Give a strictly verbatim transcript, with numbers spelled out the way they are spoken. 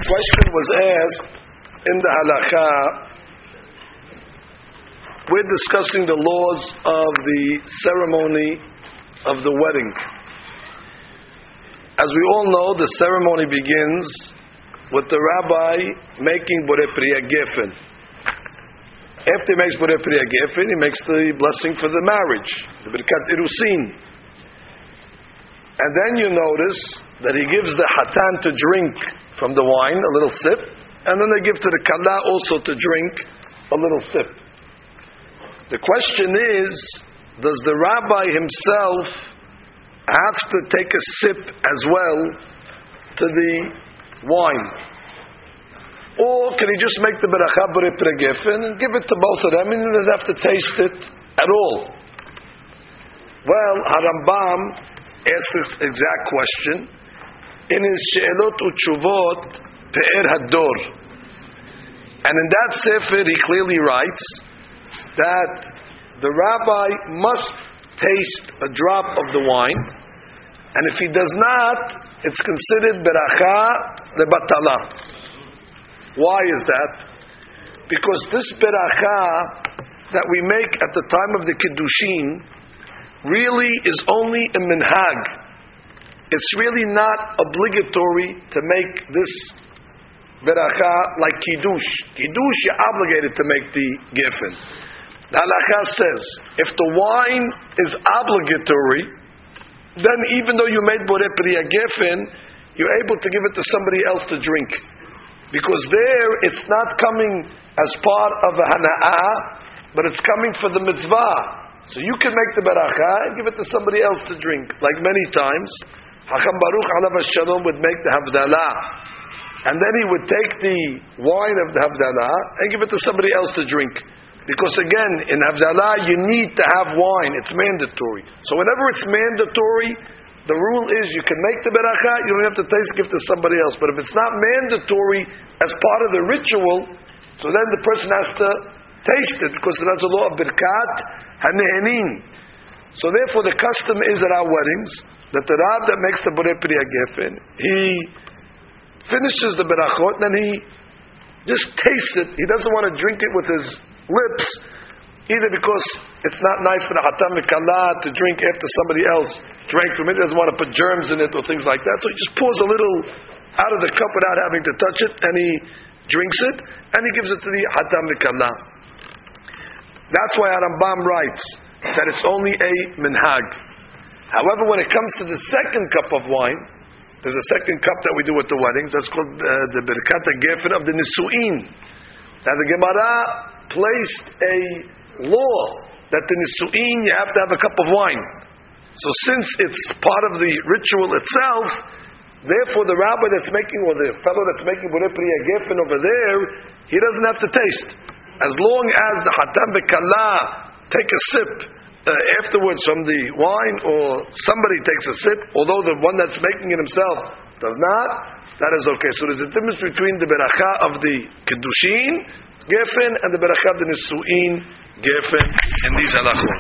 question was asked in the halakha. We're discussing the laws of the ceremony of the wedding. As we all know, the ceremony begins with the rabbi making borei priya gefen. After he makes borei priya gefen, he makes the blessing for the marriage, the birkat irusin. And then you notice that he gives the hatan to drink from the wine, a little sip, and then they give to the kala also to drink a little sip. The question is, does the rabbi himself have to take a sip as well to the wine? Or can he just make the beracha borei priya gefen and give it to both of them and he doesn't have to taste it at all? Well, Harambam asked this exact question in his She'elot Utshuvot Pe'er Hador. And in that sefer he clearly writes that the rabbi must taste a drop of the wine, and if he does not, it's considered beracha lebatala. Why is that? Because this beracha that we make at the time of the kiddushin really is only a minhag. It's really not obligatory to make this beracha like kiddush. Kiddush, you're obligated to make the gefen. The halakha says, if the wine is obligatory, then even though you made borei priya gefen, you're able to give it to somebody else to drink. Because there, it's not coming as part of a hana'ah, but it's coming for the mitzvah. So you can make the beracha and give it to somebody else to drink. Like many times, Hacham Baruch Alav Shalom would make the havdalah, and then he would take the wine of the havdalah and give it to somebody else to drink. Because again, in havdalah you need to have wine; it's mandatory. So whenever it's mandatory, the rule is you can make the beracha, you don't have to taste gift to somebody else. But if it's not mandatory as part of the ritual, so then the person has to taste it, because that's a law of birkat hanehenin. So therefore the custom is at our weddings that the rab that makes the borei priya gefen, he finishes the berachot, then he just tastes it. He doesn't want to drink it with his lips, either because it's not nice for the hatan v'kala to drink after somebody else drank from it. He doesn't want to put germs in it or things like that. So he just pours a little out of the cup without having to touch it, and he drinks it, and he gives it to the hatan v'kala. That's why Rambam writes that it's only a minhag. However, when it comes to the second cup of wine, there's a second cup that we do at the weddings. That's called uh, the birkat gefen of the nisu'in. Now the Gemara placed a law that the nisu'in you have to have a cup of wine. So since it's part of the ritual itself, therefore the rabbi that's making, or the fellow that's making borei priya gefen over there, he doesn't have to taste. As long as the hatan v'kala take a sip uh, afterwards from the wine, or somebody takes a sip, although the one that's making it himself does not, that is okay. So there's a difference between the beracha of the kiddushin gefen and the beracha of the nisu'in gefen in these halachot.